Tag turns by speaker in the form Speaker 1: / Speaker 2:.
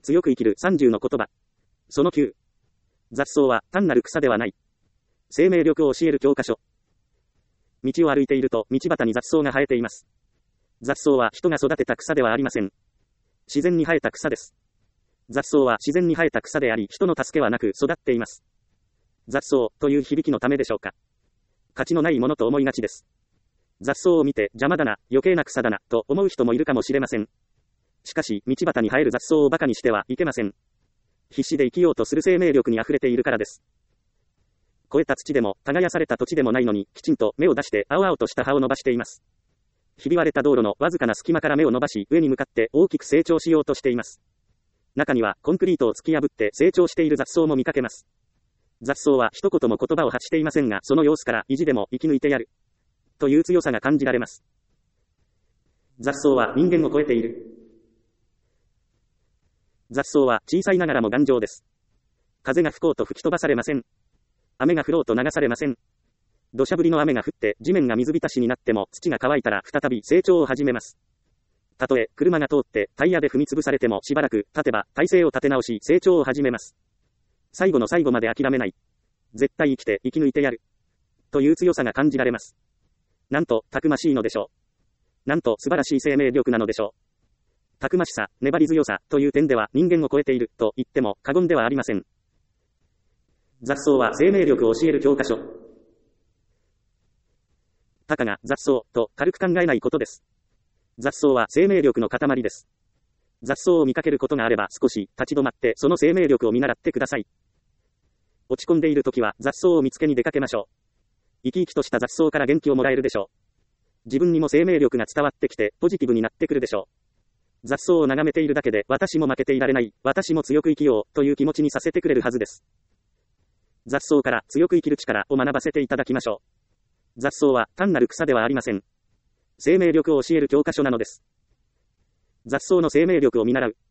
Speaker 1: 強く生きる30の言葉。その9。雑草は単なる草ではない。生命力を教える教科書。道を歩いていると道端に雑草が生えています。雑草は人が育てた草ではありません。自然に生えた草です。雑草は自然に生えた草であり、人の助けはなく育っています。雑草という響きのためでしょうか。価値のないものと思いがちです。雑草を見て邪魔だな、余計な草だな、と思う人もいるかもしれません。しかし、道端に生える雑草を馬鹿にしてはいけません。必死で生きようとする生命力に溢れているからです。肥えた土でも、耕された土地でもないのに、きちんと芽を出して青々とした葉を伸ばしています。ひび割れた道路のわずかな隙間から芽を伸ばし、上に向かって大きく成長しようとしています。中には、コンクリートを突き破って成長している雑草も見かけます。雑草は一言も言葉を発していませんが、その様子から意地でも生き抜いてやる。という強さが感じられます。雑草は人間を超えている。雑草は小さいながらも頑丈です。風が吹こうと吹き飛ばされません。雨が降ろうと流されません。土砂降りの雨が降って地面が水浸しになっても土が乾いたら再び成長を始めます。たとえ車が通ってタイヤで踏み潰されてもしばらく経てば体勢を立て直し成長を始めます。最後の最後まで諦めない。絶対生きて生き抜いてやる。という強さが感じられます。なんとたくましいのでしょう。なんと素晴らしい生命力なのでしょう。たくましさ、粘り強さという点では人間を超えていると言っても過言ではありません。雑草は生命力を教える教科書。たかが雑草と軽く考えないことです。雑草は生命力の塊です。雑草を見かけることがあれば少し立ち止まってその生命力を見習ってください。落ち込んでいるときは雑草を見つけに出かけましょう。生き生きとした雑草から元気をもらえるでしょう。自分にも生命力が伝わってきてポジティブになってくるでしょう。雑草を眺めているだけで私も負けていられない、私も強く生きようという気持ちにさせてくれるはずです。雑草から強く生きる力を学ばせていただきましょう。雑草は単なる草ではありません。生命力を教える教科書なのです。雑草の生命力を見習う。